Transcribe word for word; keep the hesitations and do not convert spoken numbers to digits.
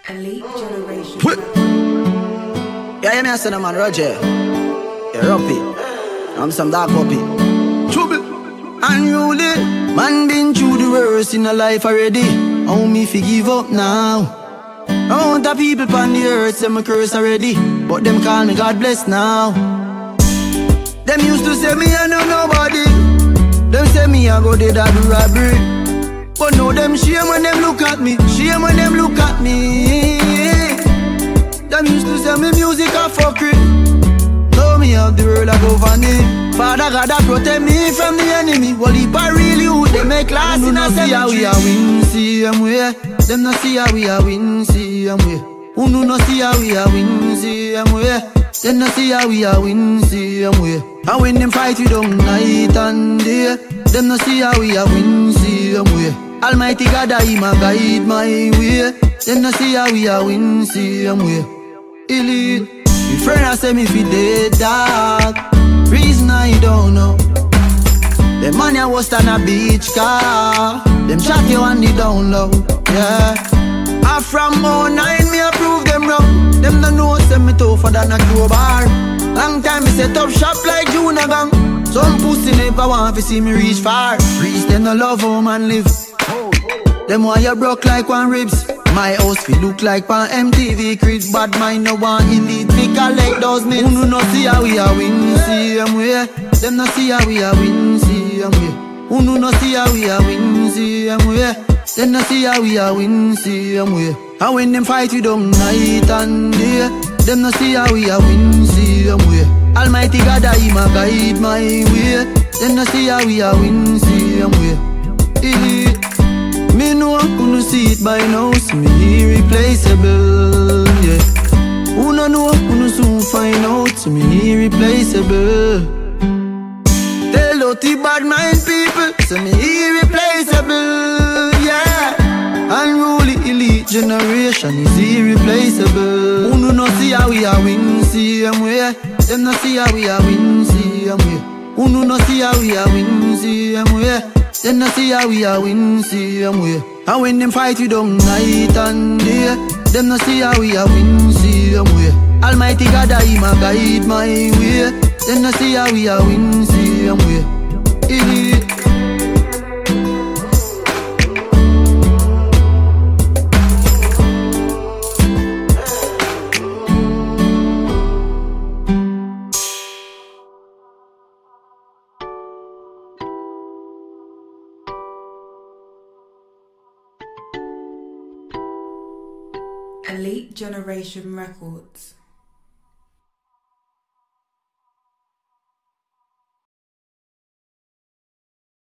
Elite Generation. Yeah, yeah, me I say the man Roger. Yeah, Ruppy. I'm some dark puppy. Trouble. Unruly. Man been through the worst in a life already. How me fi give up now? I want the people on the earth say me curse already, but them call me God bless now. Them used to say me I know nobody. Them say me I go dead I do robbery. But now them shame when them look at me. Shame when them look at me. Them used to say me music a fuckery. Now me have the world a go funny. Father God a protect me from the enemy. Well if I really you, they make class in a cemetery. See how we a win, see them way. Them no see how we a win, see them way. Who no see how we a win, see them way. Them no see how we a win, see them way. And when them fight we down night and day, them no see how we a win, see them way. Almighty God a him a guide my way. Them no see how we a win, see them way. Elite. My friend a say me fi dead dog. Reason I don't know. Them money a was on a beach car. Them shot you on the down low. Yeah. I from oh nine me a prove them wrong. Them no know say me tougher than a crowbar. Long time me set up shop like Juna gang. Some pussy never want to see me reach far. Reach them no love home and live. Them want you broke like one ribs. My house fi look like pan M T V cribs. Bad mind no want elite fi collect those myths. Who no see how we a win, see them way. Them no see how we a win, see them way. Who no see how we a win, see them way. Them no see how we a win, see them way. And when them fight we down night and day, them no see how we a win, see them way. Almighty God a him a guide my way. Them no see how we a win, see them way. Elite. Me know who no see it by now, see me irreplaceable, yeah. Who no know who no soon find out, see me irreplaceable. Tell dirty bad mind people, see me irreplaceable, yeah. Unruly elite generation is irreplaceable. Who no see how we a win, see them way. Them no see how we a win, see them way. Who no see how we a win, see them way. Them no see how we a win, see them way. And when them fight we down night and day, them no see how we a win, see them way. Almighty God a him a guide my way. Them no see how we a win, see them way. Elite. Elite Generation Records.